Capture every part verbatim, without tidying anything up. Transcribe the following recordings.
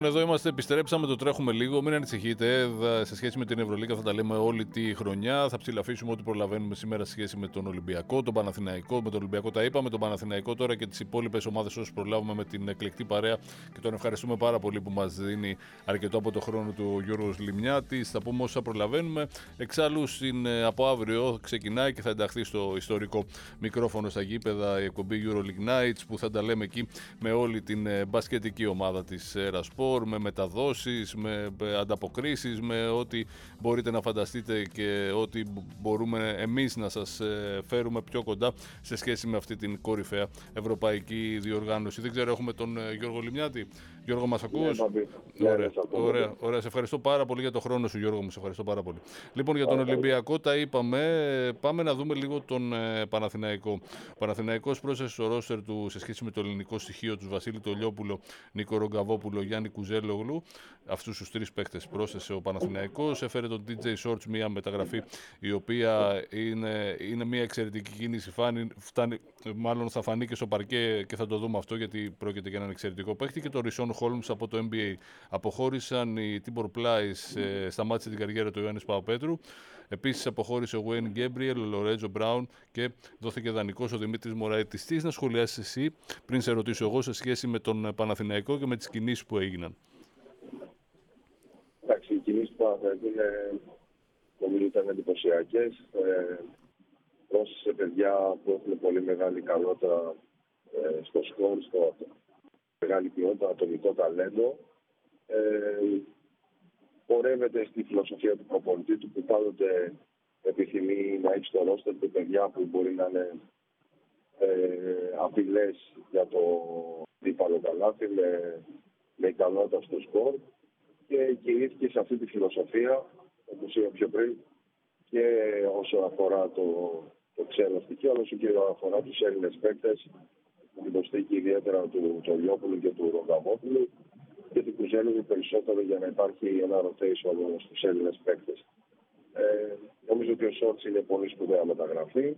Εδώ είμαστε, επιστρέψαμε, το τρέχουμε λίγο. Μην ανησυχείτε. Σε σχέση με την Ευρωλίγκα θα τα λέμε όλη τη χρονιά. Θα ψηλαφίσουμε ό,τι προλαβαίνουμε σήμερα σε σχέση με τον Ολυμπιακό, τον Παναθηναϊκό. Με τον Ολυμπιακό τα είπαμε, τον Παναθηναϊκό τώρα και τις υπόλοιπες ομάδες όσους προλάβουμε με την εκλεκτή παρέα. Και τον ευχαριστούμε πάρα πολύ που μας δίνει αρκετό από το χρόνο του ο Γιώργος Λιμνιάτης. Θα πούμε όσα προλαβαίνουμε. Εξάλλου στην, από αύριο ξεκινάει και θα ενταχθεί στο ιστορικό μικρόφωνο στα γήπεδα η εκπομπή EuroLeague Nights που θα τα λέμε εκεί με όλη την μπασκετική ομάδα της Ερασπορ, με μεταδόσεις, με ανταποκρίσεις, με ό,τι μπορείτε να φανταστείτε και ό,τι μπορούμε εμείς να σας φέρουμε πιο κοντά σε σχέση με αυτή την κορυφαία ευρωπαϊκή διοργάνωση. Δεν ξέρω, έχουμε τον Γιώργο Λιμνιάτη. Γιώργο, μας ακούς? Ναι, ωραία, ωραία, ωραία. Σε ευχαριστώ πάρα πολύ για τον χρόνο σου, Γιώργο μου. Σε ευχαριστώ πάρα πολύ. Λοιπόν, για τον Ολυμπιακό τα είπαμε. Πάμε να δούμε λίγο τον ε, Παναθηναϊκό. Ο Παναθηναϊκός πρόσθεσε στο ρόστερ του σε σχέση με το ελληνικό στοιχείο του Βασίλη Τολιόπουλο, Νίκο Ρογκαβόπουλο, Γιάννη Κουζέλογλου. Αυτούς τους τρεις παίκτες πρόσθεσε ο Παναθηναϊκός. Έφερε τον ντι τζέι Shorts, μια μεταγραφή η οποία είναι, είναι μια εξαιρετική κίνηση. Φάνη, φτάνει, μάλλον θα φανεί και στο παρκέ και θα το δούμε αυτό γιατί πρόκειται για έναν εξαιρετικό παίκτη. Και το Ρισόν Holmes από το N B A. Αποχώρησαν οι Tibor Plyce, ε, σταμάτησε την καριέρα του Ιωάννης Παπαπέτρου. Επίσης αποχώρησε ο Wayne Gabriel, ο Λορέτζο Μπράουν και δόθηκε δανεικός ο Δημήτρης Μωραήτης. Τι να σχολιάσεις εσύ πριν σε ρωτήσω εγώ σε σχέση με τον Παναθηναϊκό και με τις κινήσεις που έγιναν? Εντάξει, οι κινήσεις του Παναθηναϊκού είναι, νομίζω, ήταν εντυπωσιακές. Ε, πρόσθεσε παιδιά που έχουν πολύ μεγάλη ικανότητα ε, στο σκορ, στο μεγάλη ποιότητα, ατομικό ταλέντο. Ε, πορεύεται στη φιλοσοφία του προπονητή του που πάντοτε επιθυμεί να έχει στο ρόστερ του παιδιά που μπορεί να είναι ε, απειλές για το δίπαλο καλάθι με, με ικανότητα στο σκορ και κινήθηκε σε αυτή τη φιλοσοφία, όπως είπα πιο πριν, και όσο αφορά το, το ξένο στοιχείο, όσο και αφορά τους Έλληνες παίκτες, την προσθήκη ιδιαίτερα του Τολιόπουλου και του Ρογκαβόπουλου και του Κουζέλογλου περισσότερο για να υπάρχει ένα rotation στους Έλληνες παίκτες. Ε, νομίζω ότι ο Σόρτς είναι πολύ σπουδαία μεταγραφή.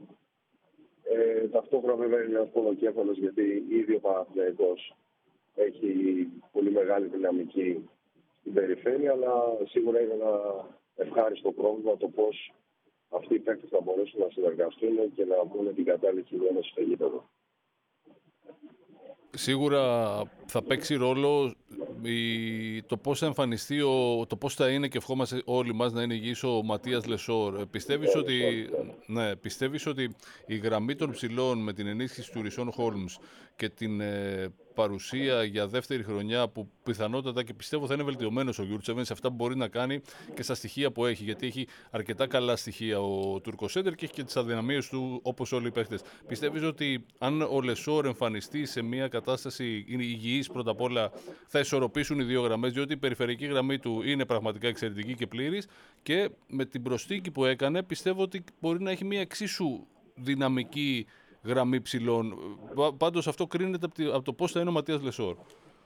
Ε, ταυτόχρονα βέβαια είναι ένας πονοκέφαλος γιατί ήδη ο Παναθηναϊκός έχει πολύ μεγάλη δυναμική στην περιφέρεια, αλλά σίγουρα είναι ένα ευχάριστο πρόβλημα το πώς αυτοί οι παίκτες θα μπορέσουν να συνεργαστούν και να βρουν την κατάλληλη χιλιόμετρο στο γήπεδο. Σίγουρα θα παίξει ρόλο η, το πώς θα εμφανιστεί, ο, το πώς θα είναι και ευχόμαστε όλοι μας να είναι υγιής ο Ματίας Λεσόρ. Πιστεύεις ότι, ναι, πιστεύεις ότι η γραμμή των ψηλών με την ενίσχυση του Ρισόν Χόλμς και την ε, παρουσία για δεύτερη χρονιά που πιθανότατα και πιστεύω θα είναι βελτιωμένος ο Γιούρτσεβεν σε αυτά που μπορεί να κάνει και στα στοιχεία που έχει, γιατί έχει αρκετά καλά στοιχεία ο Τουρκοσέντερ και έχει και τις αδυναμίες του όπως όλοι οι παίχτες. Πιστεύεις ότι αν ο Λεσόρ εμφανιστεί σε μια κατάσταση είναι υγιής πρώτα απ' όλα θα ισορροπήσουν οι δύο γραμμές, διότι η περιφερειακή γραμμή του είναι πραγματικά εξαιρετική και πλήρης και με την προσθήκη που έκανε πιστεύω ότι μπορεί να έχει μια εξίσου δυναμική γραμμή ψηλών. Πάντως αυτό κρίνεται από το πώς θα είναι ο Ματίας Λεσόρ.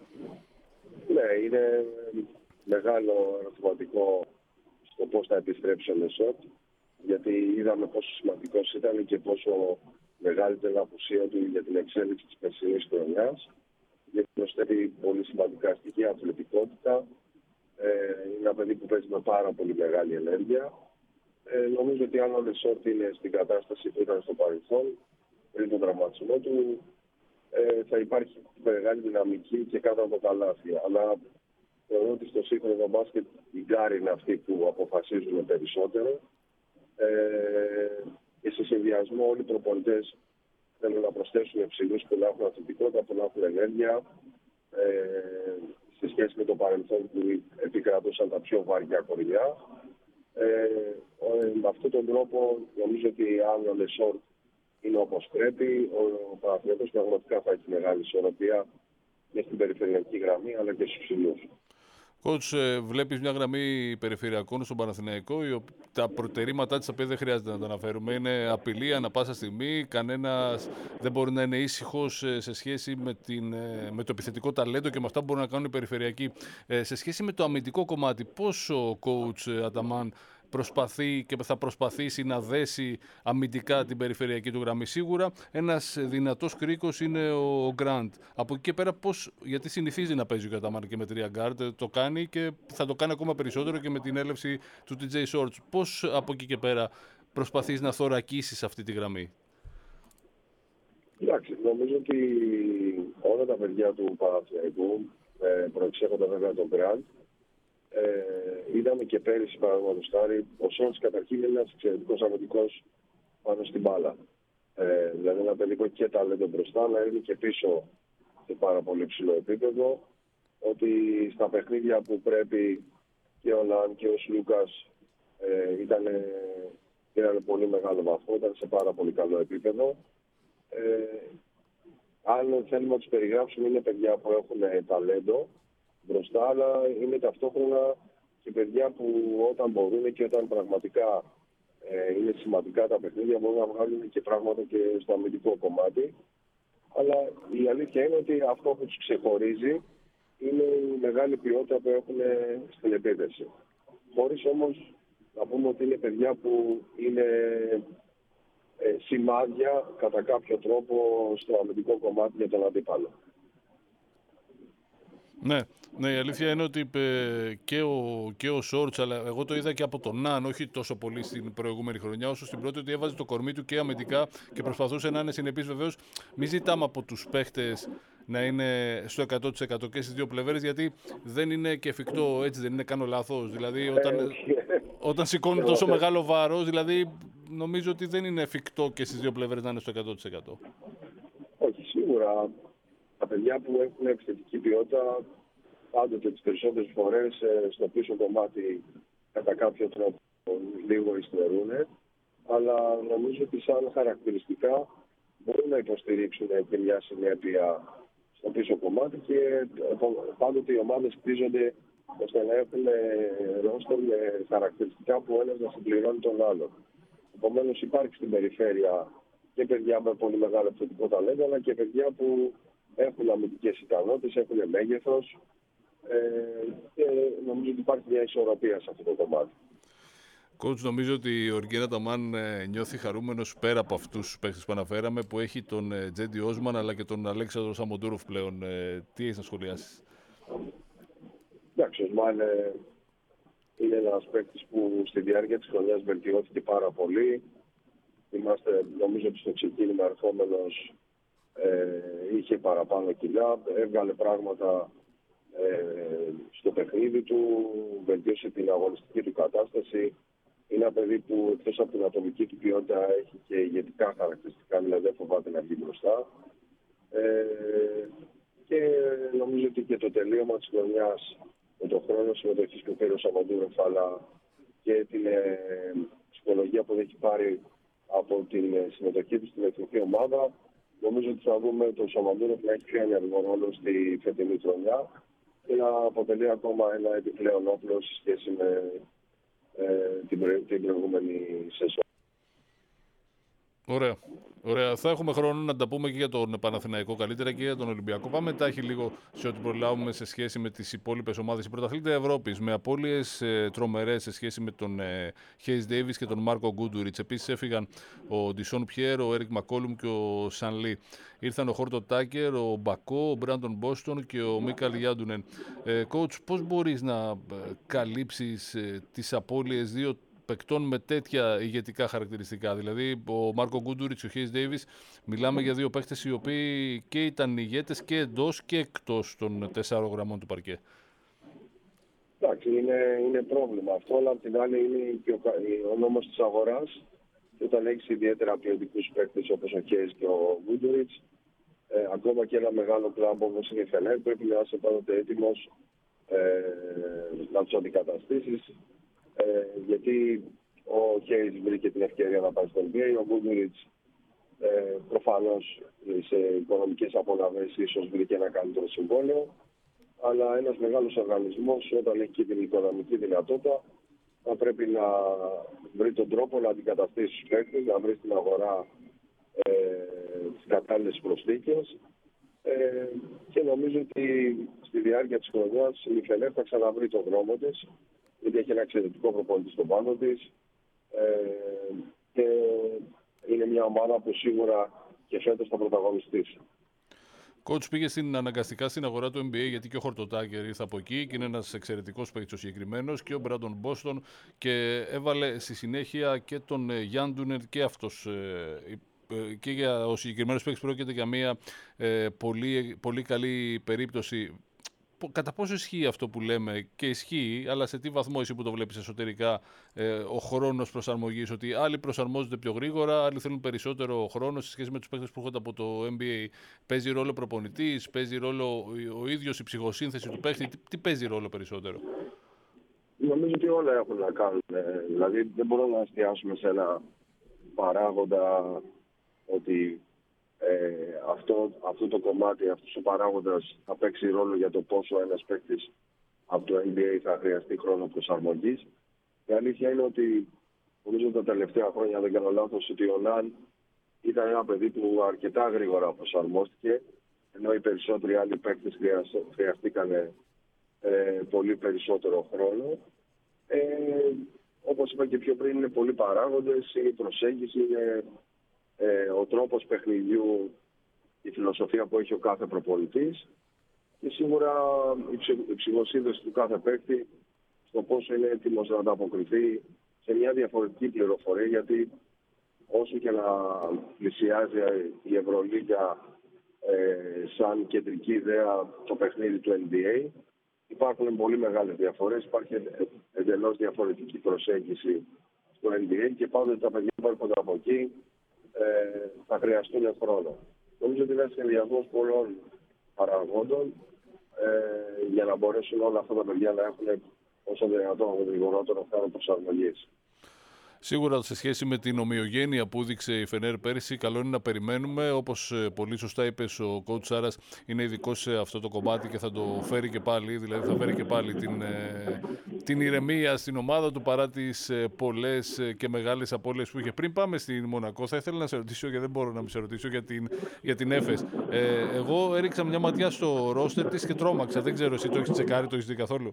Ναι, είναι μεγάλο ερωτηματικό στο πώς θα επιστρέψει ο Λεσόρ, γιατί είδαμε πόσο σημαντικός ήταν και πόσο μεγάλη ήταν η απουσία του για την εξέλιξη της περσινής χρονιάς. Γιατί προσθέτει πολύ σημαντικά στοιχεία, αθλητικότητα. Ε, είναι ένα παιδί που παίζει με πάρα πολύ μεγάλη ενέργεια. Ε, νομίζω ότι αν ο Λεσόρ είναι στην κατάσταση που ήταν στο παρελθόν, πριν τον τραυματισμό του, ε, θα υπάρχει μεγάλη δυναμική και κάτω από τα λάθη. Αλλά θεωρώ ότι στο σύγχρονο μπάσκετ οι γκάροι είναι αυτοί που αποφασίζουν περισσότερο. Ε, και σε συνδυασμό όλοι οι προπονητές θέλουν να προσθέσουν ψηλούς που να έχουν αθλητικότητα, που να έχουν ενέργεια, ε, σε σχέση με το παρελθόν που επικρατούσαν τα πιο βαριά κοριλιά. Ε, με αυτόν τον τρόπο νομίζω ότι αν ο Λεσόρ είναι όπως πρέπει, ο Παναθηναϊκός πραγματικά θα έχει μεγάλη ισορροπία και στην περιφερειακή γραμμή αλλά και στους ψηλούς. Κότς, βλέπεις μια γραμμή περιφερειακών στον Παναθηναϊκό, τα προτερήματά της τα οποία δεν χρειάζεται να τα αναφέρουμε. Είναι απειλή ανά πάσα στιγμή, κανένας δεν μπορεί να είναι ήσυχος σε σχέση με, την, με το επιθετικό ταλέντο και με αυτά που μπορούν να κάνουν οι περιφερειακοί. Σε σχέση με το αμυντικό κομμάτι, πώς ο coach Αταμάν προσπαθεί και θα προσπαθήσει να δέσει αμυντικά την περιφερειακή του γραμμή. Σίγουρα ένας δυνατός κρίκος είναι ο Γκραντ. Από εκεί και πέρα, πώς, γιατί συνηθίζει να παίζει ο Καταμάν και με τρία γκάρτ, το κάνει και θα το κάνει ακόμα περισσότερο και με την έλευση του τι τζέι Shorts. Πώς από εκεί και πέρα προσπαθείς να θωρακίσεις αυτή τη γραμμή? Εντάξει, νομίζω ότι όλα τα παιδιά του Παναθηναϊκού, ε, προεξέχοντα βέβαια τον Γκραντ, ε, είδαμε και πέρυσι παραδείγματος χάρη, ο Σόλτς καταρχήν είναι ένας εξαιρετικός αμυντικός πάνω στην μπάλα. Ε, δηλαδή ένα παιδί που έχει και ταλέντο μπροστά, αλλά είναι και πίσω σε πάρα πολύ ψηλό επίπεδο. Ότι στα παιχνίδια που πρέπει και ο Λαν και ο Σλούκας ε, ήταν, ήταν πολύ μεγάλο βαθμό, ήταν σε πάρα πολύ καλό επίπεδο. Ε, αν θέλουμε να τους περιγράψουμε, είναι παιδιά που έχουν ταλέντο μπροστά, αλλά είναι ταυτόχρονα και παιδιά που όταν μπορούν και όταν πραγματικά ε, είναι σημαντικά τα παιχνίδια, μπορούν να βγάλουν και πράγματα και στο αμυντικό κομμάτι. Αλλά η αλήθεια είναι ότι αυτό που τους ξεχωρίζει είναι η μεγάλη ποιότητα που έχουν στην επίθεση. Χωρίς όμως να πούμε ότι είναι παιδιά που είναι ε, σημάδια κατά κάποιο τρόπο στο αμυντικό κομμάτι για τον αντίπαλο. Ναι, ναι, η αλήθεια είναι ότι και ο, και ο Σόρτς, αλλά εγώ το είδα και από τον Ναν, όχι τόσο πολύ στην προηγούμενη χρονιά, όσο στην πρώτη, ότι έβαζε το κορμί του και αμυντικά και προσπαθούσε να είναι συνεπής. Βεβαίως, μην ζητάμε από τους παίχτες να είναι στο εκατό τοις εκατό και στις δύο πλευρές, γιατί δεν είναι και εφικτό, έτσι δεν είναι, κάνω λάθος. Δηλαδή, όταν, όταν σηκώνει τόσο μεγάλο βάρος, δηλαδή, νομίζω ότι δεν είναι εφικτό και στις δύο πλευρές να είναι στο εκατό τοις εκατό. Όχι, σίγουρα. Τα παιδιά που έχουν επιθετική ποιότητα πάντοτε τις περισσότερες φορές στο πίσω κομμάτι κατά κάποιο τρόπο λίγο υστερούν, αλλά νομίζω ότι σαν χαρακτηριστικά μπορούν να υποστηρίξουν και μια συνέπεια στο πίσω κομμάτι και πάντοτε οι ομάδες χτίζονται ώστε να έχουν ρόστερ με χαρακτηριστικά που ένας να συμπληρώνει τον άλλον. Επομένως υπάρχει στην περιφέρεια και παιδιά με πολύ μεγάλο επιθετικό ταλέντο, αλλά και παιδιά που έχουν αμυντικές ικανότητες, έχουν μέγεθος ε, και νομίζω ότι υπάρχει μια ισορροπία σε αυτό το κομμάτι. Coach, νομίζω ότι ο Γκραντ Αταμάν νιώθει χαρούμενος πέρα από αυτούς τους παίκτες που αναφέραμε, που έχει τον Τζέντι Όσμαν αλλά και τον Αλέξανδρο Σαμοντούροφ πλέον. Τι έχεις να σχολιάσεις? Εντάξει, ο Όσμαν ε, είναι ένας παίκτης που στη διάρκεια της χρονιάς βελτιώθηκε πάρα πολύ. Είμαστε, νομίζω ότι στο ξεκίνημα ερχόμενος ε, είχε παραπάνω κιλά, έβγαλε πράγματα ε, στο παιχνίδι του, βελτίωσε την αγωνιστική του κατάσταση. Είναι ένα παιδί που εκτός από την ατομική του ποιότητα έχει και ηγετικά χαρακτηριστικά, δηλαδή δεν φοβάται να βγει μπροστά. Ε, και νομίζω ότι και το τελείωμα της χρονιάς με τον χρόνο συμμετοχής που πήρε ο Σαμοντούροφ, αλλά και την ε, ψυχολογία που έχει πάρει από την ε, συμμετοχή του στην εθνική ομάδα, νομίζω ότι θα δούμε τον Σαμοντούροφ να έχει πιο ενεργό ρόλο στη φετινή χρονιά και να αποτελεί ακόμα ένα επιπλέον όπλο σε σχέση με ε, την, προ... την προηγούμενη σεζόν. Ωραία. Ωραία. Θα έχουμε χρόνο να τα πούμε και για τον Παναθηναϊκό καλύτερα και για τον Ολυμπιακό. Πάμε τάχει λίγο σε ό,τι προλάβουμε σε σχέση με τις υπόλοιπες ομάδες. Η πρωταθλήτρια Ευρώπης με απώλειες ε, τρομερές σε σχέση με τον ε, Χέις Ντέιβις και τον Μάρκο Γκούντουριτς. Επίσης έφυγαν ο Ντισόν Πιέρ, ο Έρικ Μακόλουμ και ο Σαν Λί. Ήρθαν ο Χόρτο Τάκερ, ο Μπακό, ο Μπράντον Μπόστον και ο Μίκαλ Γιάντουνεν. Ε, coach, πώς μπορείς να καλύψεις ε, τις απώλειες δύο παικτών με τέτοια ηγετικά χαρακτηριστικά? Δηλαδή, ο Μάρκο Γκούντουριτς και ο Χέις Ντέιβις, μιλάμε για δύο παίκτες οι οποίοι και ήταν ηγέτες και εντός και εκτός των τεσσάρων γραμμών του παρκέ. Εντάξει, είναι, είναι πρόβλημα αυτό, αλλά απ' την άλλη είναι και ο, ο νόμος της αγοράς. Και όταν έχεις ιδιαίτερα ποιοτικούς παίκτες όπως ο Χέις και ο Γκούντουριτς, ε, ακόμα και ένα μεγάλο κλαμπ όπως είναι η Φενέρ, πρέπει να είσαι πάντοτε έτοιμος ε, να τους αντικαταστήσεις. Ε, γιατί ο Χέις βρήκε την ευκαιρία να πάει στο N B A, ο Γκούντουριτς ε, προφανώς σε οικονομικές απολαβές ίσως βρήκε ένα καλύτερο συμβόλαιο, αλλά ένας μεγάλος οργανισμός όταν έχει και την οικονομική δυνατότητα θα πρέπει να βρει τον τρόπο να αντικαταστήσει τους παίκτες, να βρει στην αγορά ε, τις κατάλληλες προσθήκες Ε, και νομίζω ότι στη διάρκεια της χρονιάς η Φενέρ θα ξαναβρει τον δρόμο της, γιατί έχει ένα εξαιρετικό προπονητή στον πάγκο της. Ε, και είναι μια ομάδα που σίγουρα και φέτος θα πρωταγωνιστήσει. Coach, πήγε στην, αναγκαστικά στην αγορά του N B A γιατί και ο Χορτοτάκερ ήρθε από εκεί και είναι ένας εξαιρετικός παίκτης ο συγκεκριμένος, και ο Μπράντον Μπόστον, και έβαλε στη συνέχεια και τον Γιάν Ντούνερ και αυτός. Ε, και για ο συγκεκριμένος παίκτης πρόκειται για μια ε, πολύ, πολύ καλή περίπτωση. Κατά πόσο ισχύει αυτό που λέμε, και ισχύει, αλλά σε τι βαθμό εσύ που το βλέπεις εσωτερικά, ε, ο χρόνος προσαρμογής, ότι άλλοι προσαρμόζονται πιο γρήγορα, άλλοι θέλουν περισσότερο χρόνο σε σχέση με τους παίκτες που έρχονται από το N B A. Παίζει ρόλο προπονητής, παίζει ρόλο ο ίδιος η ψυχοσύνθεση του παίκτη, τι, τι παίζει ρόλο περισσότερο? Νομίζω ότι όλα έχουν να κάνουν. Δηλαδή δεν μπορούμε να εστιάσουμε σε ένα παράγοντα ότι Ε, αυτό, αυτό το κομμάτι, αυτός ο παράγοντας θα παίξει ρόλο για το πόσο ένας παίκτης από το N B A θα χρειαστεί χρόνο προσαρμογής. Η αλήθεια είναι ότι νομίζω τα τελευταία χρόνια, δεν κάνω λάθος, ότι ο Ναν ήταν ένα παιδί που αρκετά γρήγορα προσαρμόστηκε, ενώ οι περισσότεροι άλλοι παίκτες χρειαστήκαν ε, πολύ περισσότερο χρόνο. Ε, όπως είπα και πιο πριν, είναι πολλοί παράγοντες, η προσέγγιση, είναι Ε, ο τρόπος παιχνιδιού, η φιλοσοφία που έχει ο κάθε προπονητής και σίγουρα η, ψυχ, η ψυχοσύνθεση του κάθε παίκτη στο πόσο είναι έτοιμος να ανταποκριθεί σε μια διαφορετική πληροφορία, γιατί όσο και να πλησιάζει η Ευρωλίγα ε, σαν κεντρική ιδέα το παιχνίδι του N B A, υπάρχουν πολύ μεγάλες διαφορές, υπάρχει εντελώς διαφορετική προσέγγιση στο N B A και πάντοτε τα παιδιά που έρχονται από εκεί Ε, θα χρειαστούν χρόνο. Νομίζω ότι είναι ένα συνδυασμός πολλών παραγόντων ε, για να μπορέσουν όλα αυτά τα παιδιά να έχουν όσο δυνατόν γρηγορότερο χρόνο προσαρμογής. Σίγουρα σε σχέση με την ομοιογένεια που έδειξε η Φενέρ πέρυσι, καλό είναι να περιμένουμε. Όπως πολύ σωστά είπες, ο coach Σάρας είναι ειδικός σε αυτό το κομμάτι και θα το φέρει και πάλι, δηλαδή θα φέρει και πάλι την, την ηρεμία στην ομάδα του παρά τις πολλές και μεγάλες απώλειες που είχε. Πριν πάμε στην Μονακό, θα ήθελα να σε ρωτήσω, γιατί δεν μπορώ να μην σε ρωτήσω, για την, για την Έφες. Ε, εγώ έριξα μια ματιά στο ρόστερ της και τρόμαξα. Δεν ξέρω, εσύ το έχεις τσεκάρει, το έχεις δει καθόλου?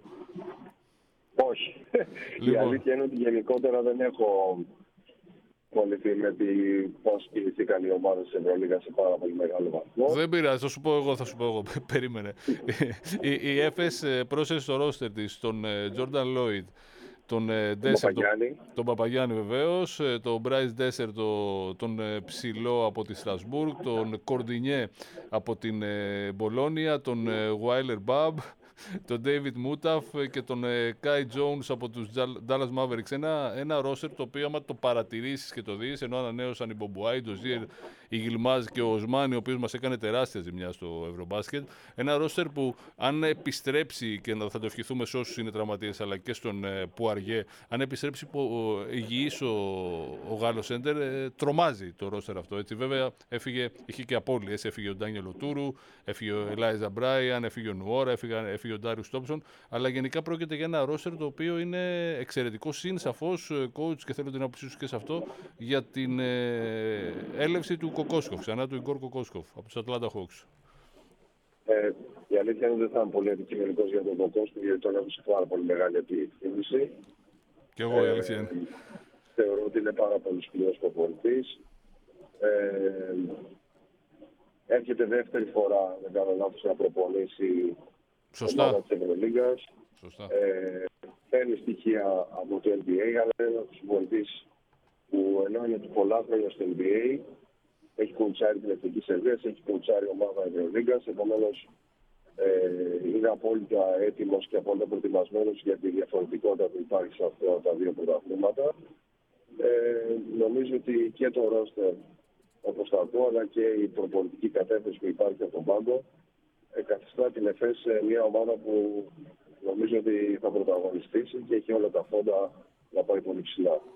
Όχι. Λοιπόν. Η αλήθεια είναι ότι γενικότερα δεν έχω ασχοληθεί με πώς κινηθήκαν οι ομάδες της Ευρωλίγας σε πάρα πολύ μεγάλο βαθμό. Δεν πειράζει, θα σου πω εγώ, θα σου πω εγώ. Περίμενε. η, η Έφες πρόσθεσε στο ρόστερ της τον Τζόρνταν Λόιντ, τον Ντέσερ, τον, τον Παπαγιάννη βεβαίως, τον Μπράις Ντέσερ, το, τον ψηλό από τη Στρασβούργκ, τον Κορντινιέ από την Μπολόνια, τον Γουάιλερ Μπαμπ, τον David Μούταφ και τον Κάι Τζόουνς από τους Dallas Mavericks. Ένα, ένα ρόστερ το οποίο, άμα το παρατηρήσεις και το δεις, ενώ ανανέωσαν οι Μπομπουάι, το Ζιερ, η Γιλμάζ και ο Οσμάνι, ο οποίος μας έκανε τεράστια ζημιά στο Ευρωμπάσκετ. Ένα ρόστερ που, αν επιστρέψει, και θα το ευχηθούμε σε όσους είναι τραυματίες, αλλά και στον Πουαριέ, αν επιστρέψει υγιής ο, ο Γάλλος Σέντερ, ε, τρομάζει το ρόστερ αυτό. Έτσι, βέβαια, έφυγε, είχε και απώλειες. Έφυγε ο Ντάνιελ Οτούρου, έφυγε ο Ελάιζα Μπράιαν, έφυγε ο Νουόρα, έφυγε, έφυγε ο Ντάριους Τόμψον. Αλλά γενικά πρόκειται για ένα ρόστερ το οποίο είναι εξαιρετικό. Συν σαφώς, coach, και θέλω την άποψή σου και σε αυτό, για την ε, έλευση του Κοκόσκοφ, ξανά του Ιγκόρ Κοκόσκοφ από τους Atlanta Hawks. Ε, η αλήθεια είναι ότι δεν θα είμαι πολύ αντικειμενικός για τον Κοκόσκοφ, γιατί τον έχω σε πάρα πολύ μεγάλη εκτίμηση. Και εγώ, η αλήθεια είναι. Ε, θεωρώ ότι είναι πάρα πολύ σκληρός προπονητής. Ε, έρχεται δεύτερη φορά, δεν κάνω λάθος, να προπονήσει Σωστά. ομάδα της Ευρωλίγκας. Σωστά. Ε, φέρνει στοιχεία από το N B A, αλλά είναι ένας προπονητής που ενώ είναι πολλά χρόνια στο N B A, έχει κοουτσάρει την Εθνική Σερβία, έχει κοουτσάρει ομάδα Ευρωλίγκας, επομένως ε, είναι απόλυτα έτοιμος και απόλυτα προετοιμασμένος για τη διαφορετικότητα που υπάρχει σε αυτά τα δύο πρωταθλήματα. Ε, νομίζω ότι και το ρόστερ, όπως θα πω, αλλά και η προπονητική κατεύθυνση που υπάρχει από τον πάγκο, ε, καθιστά την ΕΦΕΣ σε μια ομάδα που νομίζω ότι θα πρωταγωνιστήσει και έχει όλα τα φόντα να πάει πολύ ψηλά.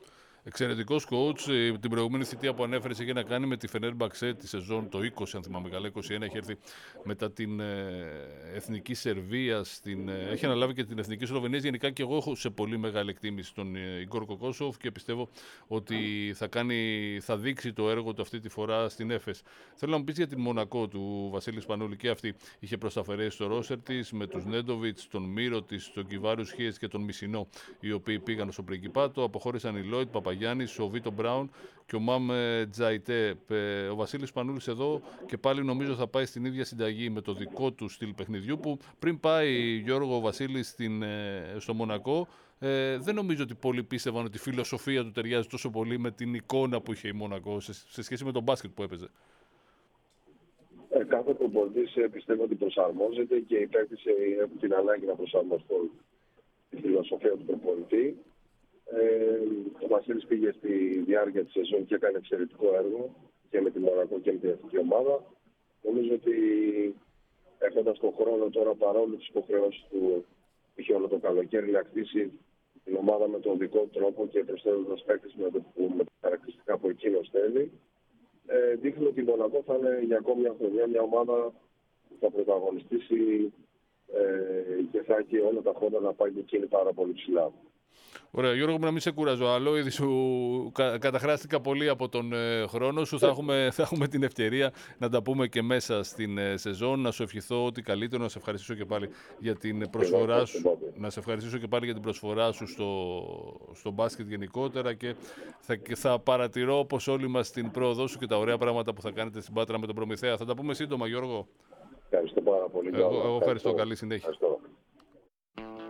Εξαιρετικός coach. Την προηγούμενη θητεία που ανέφερες είχε να κάνει με τη Φενέρμπαξε τη σεζόν το είκοσι, αν θυμάμαι καλά, είκοσι ένα. Έχει έρθει μετά την Εθνική Σερβία, την... έχει αναλάβει και την Εθνική Σλοβενία. Γενικά και εγώ έχω σε πολύ μεγάλη εκτίμηση τον Ιγκόρ Κοκόσοφ και πιστεύω ότι θα, κάνει... θα δείξει το έργο του αυτή τη φορά στην Έφες. Θέλω να μου πεις για την Μονακό του Βασίλη Σπανούλη, και αυτή είχε προσταφαιρέσει στο ρόστερ της με τους Νέντοβιτς, τον Μύρο της, τον Κιβάριους Χίες και τον Μισινό, οι οποίοι πήγαν στο Πριγκιπάτο. Αποχώρησαν οι Λόιτ, Παπαγιάννης, ο Βίτο Μπράουν και ο Μαμ Τζαϊτέ. Ο Βασίλης Σπανούλης εδώ και πάλι νομίζω θα πάει στην ίδια συνταγή με το δικό του στυλ παιχνιδιού, που πριν πάει, Γιώργο, ο Βασίλης στην, στο Μονακό, ε, δεν νομίζω ότι πολλοί πίστευαν ότι η φιλοσοφία του ταιριάζει τόσο πολύ με την εικόνα που είχε η Μονακό σε, σε σχέση με τον μπάσκετ που έπαιζε. Ε, κάθε προπονητής πιστεύω ότι προσαρμόζεται και οι παίκτες έχουν την ανάγκη να προσαρμοστούν τη φιλοσοφία του προπονητή. Ε, ο Βασίλης πήγε στη διάρκεια της σεζόν και έκανε εξαιρετικό έργο και με τη Μονακό και με την εθνική ομάδα. Νομίζω ότι έχοντας τον χρόνο τώρα, παρόλο τις υποχρεώσεις του, είχε όλο το καλοκαίρι να χτίσει την ομάδα με τον δικό τρόπο και προσθέτοντας παίκτες με, με τα χαρακτηριστικά που εκείνος θέλει, ε, δείχνει ότι η Μονακό θα είναι για ακόμη μια χρονιά μια ομάδα που θα πρωταγωνιστήσει ε, και θα έχει όλα τα χώρα να πάει και εκείνη πάρα πολύ ψηλά. Ωραία, Γιώργο, να μην σε κουράζω άλλο. Ήδη σου κα, καταχράστηκα πολύ από τον ε, χρόνο σου. Θα έχουμε, θα έχουμε την ευκαιρία να τα πούμε και μέσα στην ε, σεζόν. Να σου ευχηθώ ότι καλύτερο. Να σε ευχαριστήσω και πάλι για την προσφορά σου. Να σε ευχαριστήσω και πάλι για την προσφορά σου στο, στο μπάσκετ γενικότερα. Και θα, και θα παρατηρώ, όπως όλοι μας, την πρόοδό σου και τα ωραία πράγματα που θα κάνετε στην Πάτρα με τον Προμηθέα. Θα τα πούμε σύντομα, Γιώργο. Ευχαριστώ πάρα πολύ. Εγώ, εγώ ευχαριστώ. Καλή συνέχεια. Ευχαριστώ.